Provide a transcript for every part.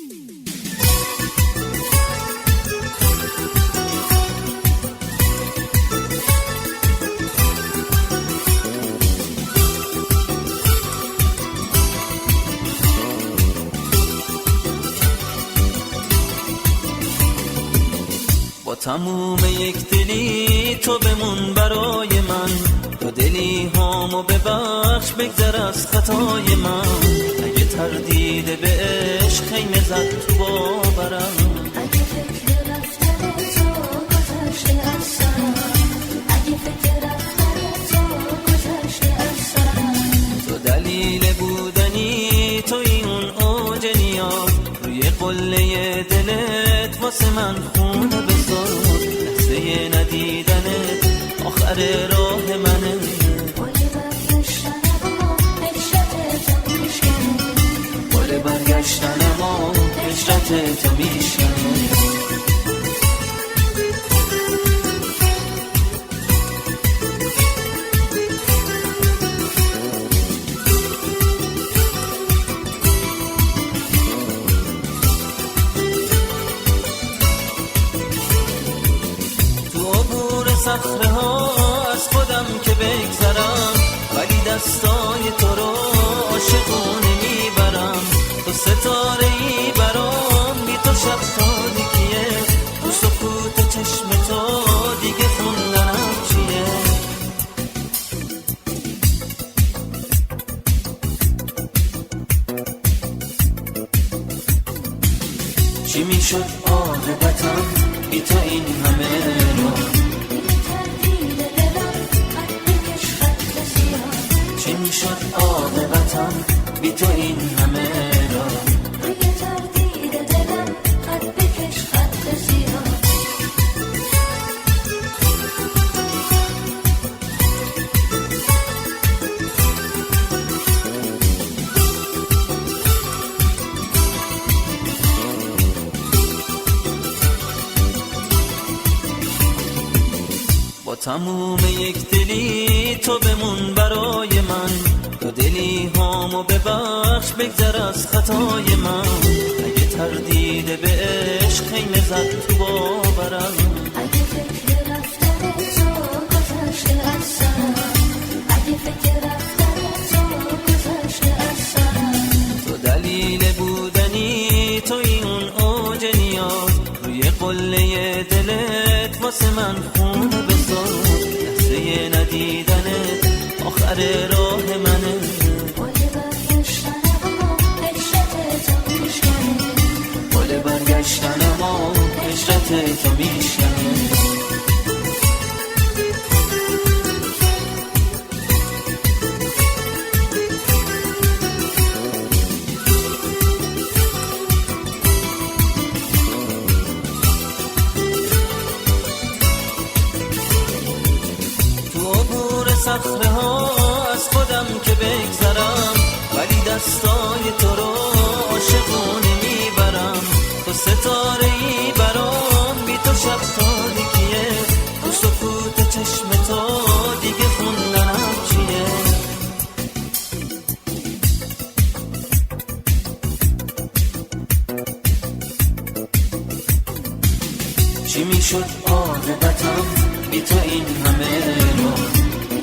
با تموم یک دلی تو بمون برای من، تو دلی هامو ببخش بگذر از خطای من. اگه تردید به عشق خیمه زد تو باورم، اگه فکر رفتن تو گذشته از سرم، اگه فکر رفتن تو گذشته از سرم. تو دلیل بودنی توی اون اوج نیاز، روی قله دلت واسه من خونه بذار. لحظه ندیدنت آخر راه منه، گل برگشتن ما هجرت تو میشکنه، گل برگشتن ما هجرت تو میشکنه. صخره ها از خودم که بگذرم، ولی دستای تو رو عاشقونه میبرم. تو ستاره ای برام، بی تو شب تاریکیه، تو سکوت چشم تو دیگه خوندنم چیه. چی میشد عاقبتم بی تو این همه رو؟ چی میشد عاقبتم بی تو این همه را؟ روی تردید دلم خط بکش خط سیاه. با تموم یک دلی تو بمون برای من، تو دلی هامو ببخش بگذر از خطای من. اگه تردید به عشق خیمه زد تو باورم، اگه فکر رفتن تو گذشته از سرم، اگه فکر رفتن تو گذشته از سرم. تو دلیل بودنی توی اون اوج نیاز، روی قله دلت واسه من خونه بذار. لحظه ندیدنت آخر راه منه، گل برگشتن ما هجرت تو میشکنه، گل برگشتن ما هجرت تو میشکنه. صخره ها از خودم که بگذرم، ولی دستای تو رو عاشقونه میبرم. تو ستاره ای برام، بی تو شب تاریکیه، تو سکوت چشم تو دیگه خوندنم چیه. چی میشد عاقبتم بی تو این همه رو؟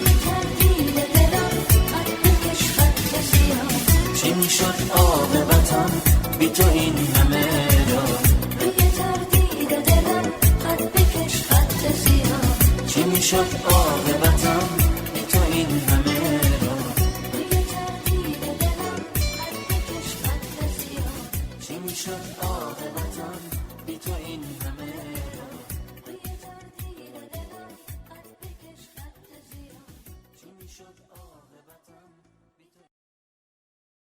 چی میشد عاقبتم بی تو این همه را؟ روی تردید دلم خط بکش خط سیاه. چی میشد عاقبتم بی تو این همه را؟ روی تردید دلم خط بکش خط سیاه. چی میشد عاقبتم بی تو این همه